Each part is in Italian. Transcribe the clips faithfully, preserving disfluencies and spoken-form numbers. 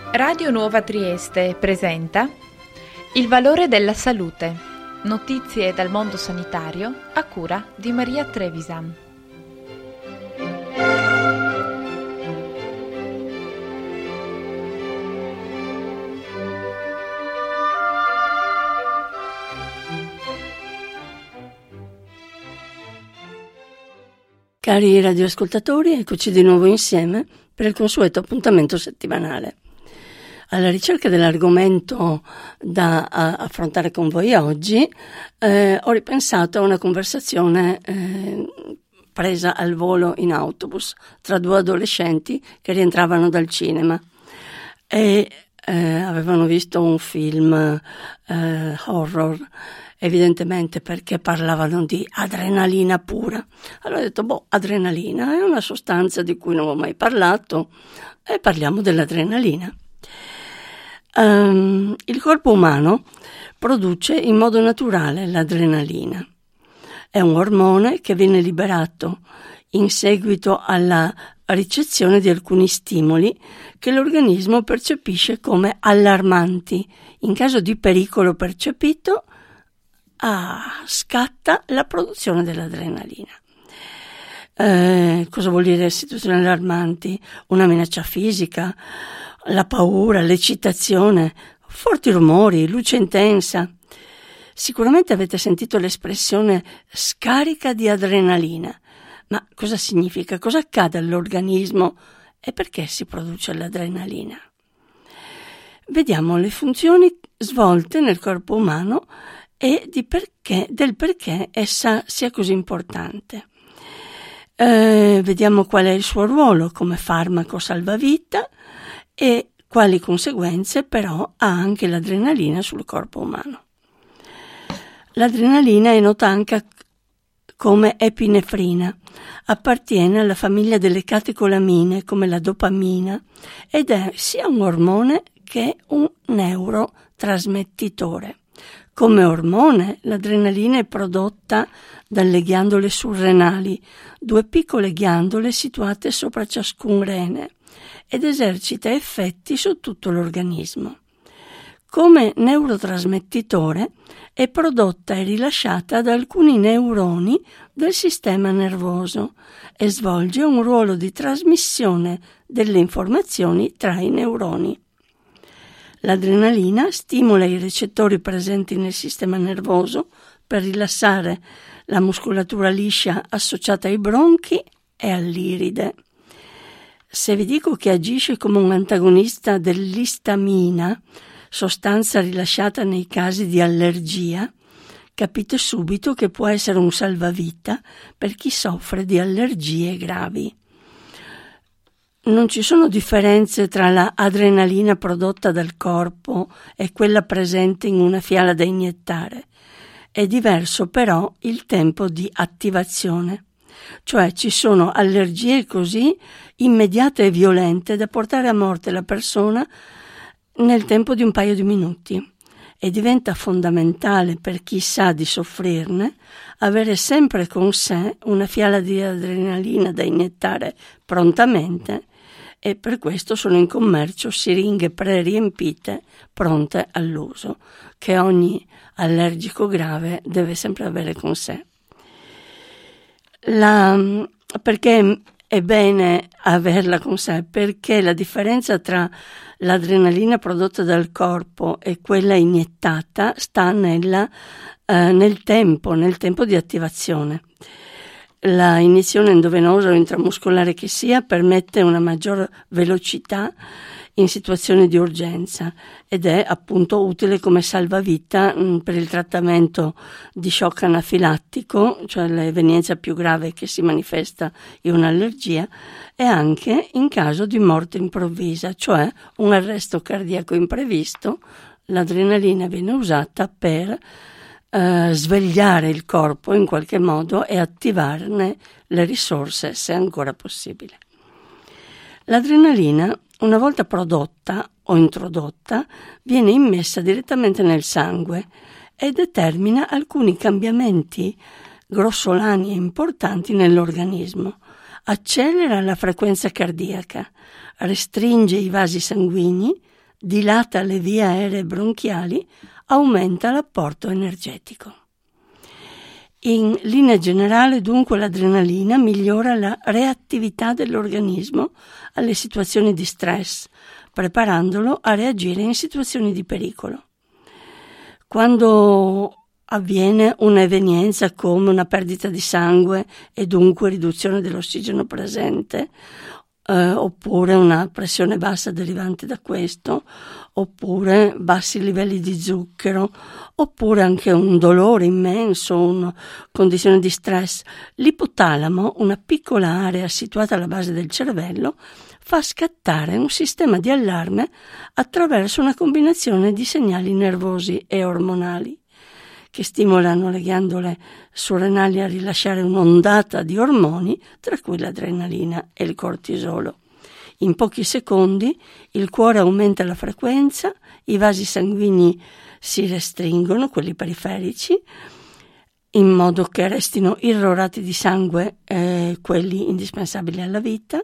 Radio Nuova Trieste presenta Il valore della salute. Notizie dal mondo sanitario a cura di Maria Trevisan. Cari radioascoltatori, eccoci di nuovo insieme per il consueto appuntamento settimanale. Alla ricerca dell'argomento da a, affrontare con voi oggi, eh, ho ripensato a una conversazione eh, presa al volo in autobus tra due adolescenti che rientravano dal cinema e eh, avevano visto un film eh, horror, evidentemente perché parlavano di adrenalina pura. Allora ho detto, boh, adrenalina è una sostanza di cui non ho mai parlato e parliamo dell'adrenalina. Um, il corpo umano produce in modo naturale l'adrenalina. È un ormone che viene liberato in seguito alla ricezione di alcuni stimoli che l'organismo percepisce come allarmanti. In caso di pericolo percepito, ah, scatta la produzione dell'adrenalina. Eh, cosa vuol dire situazioni allarmanti? Una minaccia fisica, la paura, l'eccitazione, forti rumori, luce intensa. Sicuramente avete sentito l'espressione scarica di adrenalina. Ma cosa significa? Cosa accade all'organismo e perché si produce l'adrenalina? Vediamo le funzioni svolte nel corpo umano e di perché, del perché essa sia così importante. Eh, vediamo qual è il suo ruolo come farmaco salvavita e quali conseguenze però ha anche l'adrenalina sul corpo umano. L'adrenalina è nota anche come epinefrina, appartiene alla famiglia delle catecolamine come la dopamina ed è sia un ormone che un neurotrasmettitore. Come ormone, l'adrenalina è prodotta dalle ghiandole surrenali, due piccole ghiandole situate sopra ciascun rene, ed esercita effetti su tutto l'organismo. Come neurotrasmettitore è prodotta e rilasciata da alcuni neuroni del sistema nervoso e svolge un ruolo di trasmissione delle informazioni tra i neuroni. L'adrenalina stimola i recettori presenti nel sistema nervoso per rilassare la muscolatura liscia associata ai bronchi e all'iride. Se vi dico che agisce come un antagonista dell'istamina, sostanza rilasciata nei casi di allergia, capite subito che può essere un salvavita per chi soffre di allergie gravi. Non ci sono differenze tra la adrenalina prodotta dal corpo e quella presente in una fiala da iniettare. È diverso però il tempo di attivazione. Cioè ci sono allergie così immediate e violente da portare a morte la persona nel tempo di un paio di minuti e diventa fondamentale per chi sa di soffrirne avere sempre con sé una fiala di adrenalina da iniettare prontamente e per questo sono in commercio siringhe pre-riempite pronte all'uso che ogni allergico grave deve sempre avere con sé. La, perché è bene averla con sé? Perché la differenza tra l'adrenalina prodotta dal corpo e quella iniettata sta nella, eh, nel tempo, nel tempo di attivazione. La iniezione endovenosa o intramuscolare che sia permette una maggior velocità in situazioni di urgenza ed è appunto utile come salvavita mh, per il trattamento di shock anafilattico, cioè l'evenienza più grave che si manifesta in un'allergia, e anche in caso di morte improvvisa, cioè un arresto cardiaco imprevisto. L'adrenalina viene usata per eh, svegliare il corpo in qualche modo e attivarne le risorse se ancora possibile. L'adrenalina, una volta prodotta o introdotta, viene immessa direttamente nel sangue e determina alcuni cambiamenti grossolani e importanti nell'organismo. Accelera la frequenza cardiaca, restringe i vasi sanguigni, dilata le vie aeree bronchiali, aumenta l'apporto energetico. In linea generale, dunque, l'adrenalina migliora la reattività dell'organismo alle situazioni di stress, preparandolo a reagire in situazioni di pericolo. Quando avviene un'evenienza come una perdita di sangue e dunque riduzione dell'ossigeno presente, eh, oppure una pressione bassa derivante da questo, oppure bassi livelli di zucchero, oppure anche un dolore immenso, una condizione di stress, l'ipotalamo, una piccola area situata alla base del cervello, fa scattare un sistema di allarme attraverso una combinazione di segnali nervosi e ormonali che stimolano le ghiandole surrenali a rilasciare un'ondata di ormoni, tra cui l'adrenalina e il cortisolo. In pochi secondi il cuore aumenta la frequenza, i vasi sanguigni si restringono, quelli periferici, in modo che restino irrorati di sangue eh, quelli indispensabili alla vita,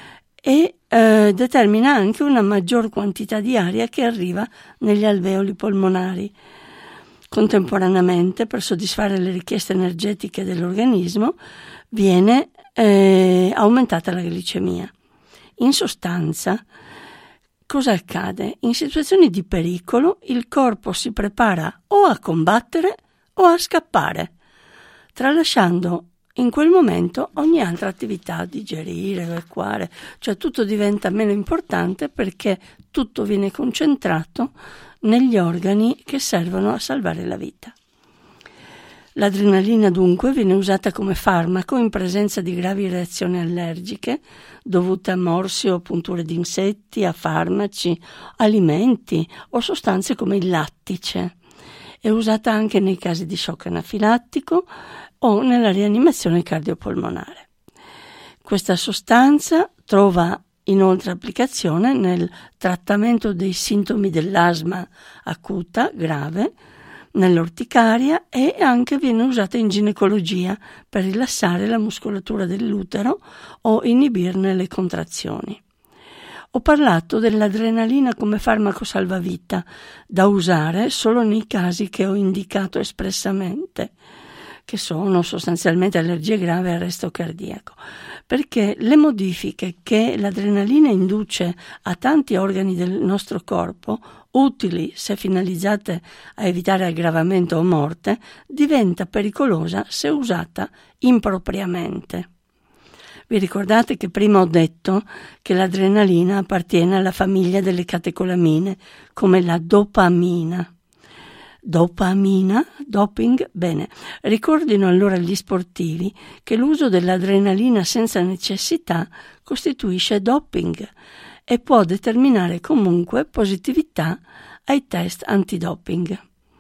e eh, determina anche una maggior quantità di aria che arriva negli alveoli polmonari. Contemporaneamente, per soddisfare le richieste energetiche dell'organismo, viene eh, aumentata la glicemia. In sostanza, cosa accade? In situazioni di pericolo il corpo si prepara o a combattere o a scappare, tralasciando in quel momento ogni altra attività, digerire, evacuare, cioè tutto diventa meno importante perché tutto viene concentrato negli organi che servono a salvare la vita. L'adrenalina dunque viene usata come farmaco in presenza di gravi reazioni allergiche dovute a morsi o punture di insetti, a farmaci, alimenti o sostanze come il lattice. È usata anche nei casi di shock anafilattico o nella rianimazione cardiopolmonare. Questa sostanza trova inoltre applicazione nel trattamento dei sintomi dell'asma acuta grave, nell'orticaria, e anche viene usata in ginecologia per rilassare la muscolatura dell'utero o inibirne le contrazioni. Ho parlato dell'adrenalina come farmaco salvavita, da usare solo nei casi che ho indicato espressamente, che sono sostanzialmente allergie gravi e arresto cardiaco, perché le modifiche che l'adrenalina induce a tanti organi del nostro corpo, utili se finalizzate a evitare aggravamento o morte, diventa pericolosa se usata impropriamente. Vi ricordate che prima ho detto che l'adrenalina appartiene alla famiglia delle catecolamine, come la dopamina. Dopamina, doping, bene, ricordino allora gli sportivi che l'uso dell'adrenalina senza necessità costituisce doping e può determinare comunque positività ai test antidoping.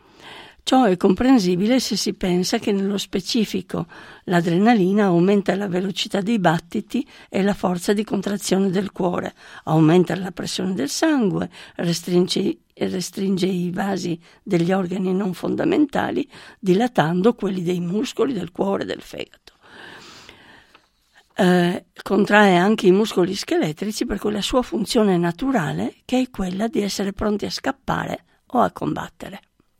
Ciò è comprensibile se si pensa che nello specifico l'adrenalina aumenta la velocità dei battiti e la forza di contrazione del cuore, aumenta la pressione del sangue, restringe, restringe i vasi degli organi non fondamentali, dilatando quelli dei muscoli, del cuore e del fegato. Eh, contrae anche i muscoli scheletrici per quella sua funzione naturale che è quella di essere pronti a scappare o a combattere.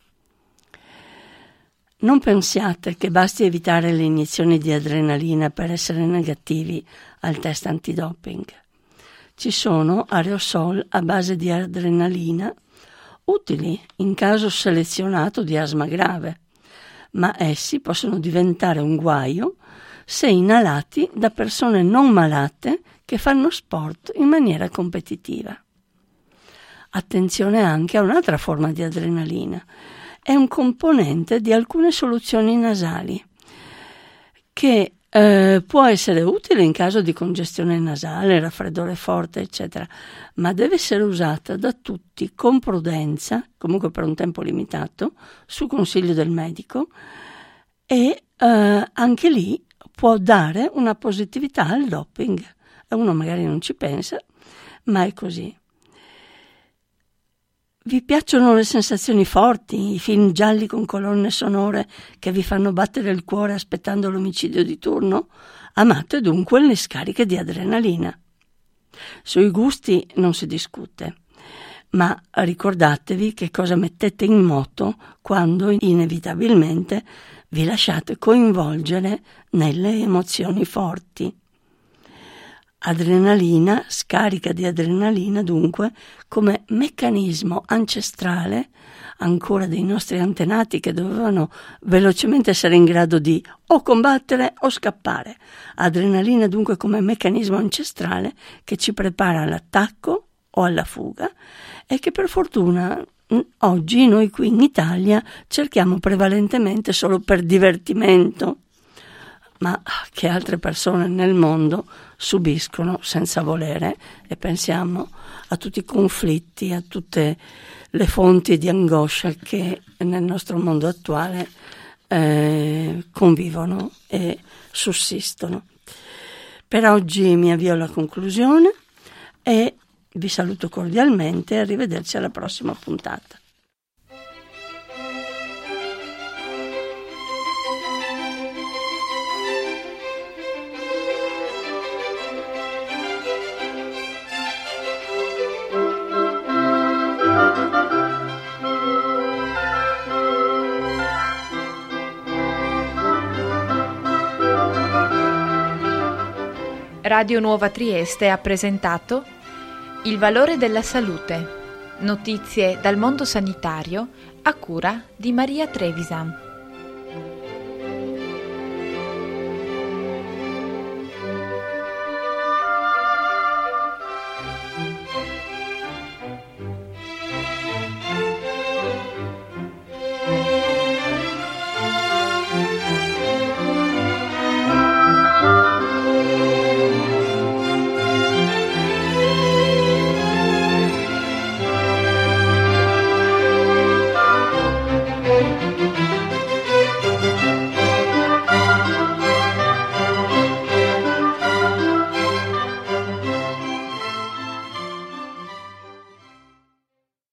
Non pensiate che basti evitare le iniezioni di adrenalina per essere negativi al test antidoping. Ci sono aerosol a base di adrenalina utili in caso selezionato di asma grave, ma essi possono diventare un guaio se inalati da persone non malate che fanno sport in maniera competitiva. Attenzione anche a un'altra forma di adrenalina. È un componente di alcune soluzioni nasali che eh, può essere utile in caso di congestione nasale, raffreddore forte, eccetera, ma deve essere usata da tutti con prudenza, comunque per un tempo limitato, su consiglio del medico, e eh, anche lì può dare una positività al doping. Uno magari non ci pensa, ma è così. Vi piacciono le sensazioni forti, i film gialli con colonne sonore che vi fanno battere il cuore aspettando l'omicidio di turno? Amate dunque le scariche di adrenalina. Sui gusti non si discute, ma ricordatevi che cosa mettete in moto quando inevitabilmente vi lasciate coinvolgere nelle emozioni forti. Adrenalina, scarica di adrenalina dunque come meccanismo ancestrale ancora dei nostri antenati che dovevano velocemente essere in grado di o combattere o scappare. Adrenalina dunque come meccanismo ancestrale che ci prepara all'attacco o alla fuga e che per fortuna oggi noi qui in Italia cerchiamo prevalentemente solo per divertimento, ma che altre persone nel mondo subiscono senza volere, e pensiamo a tutti i conflitti, a tutte le fonti di angoscia che nel nostro mondo attuale eh, convivono e sussistono. Per oggi mi avvio alla conclusione e vi saluto cordialmente e arrivederci alla prossima puntata. Radio Nuova Trieste ha presentato Il valore della salute. Notizie dal mondo sanitario a cura di Maria Trevisan.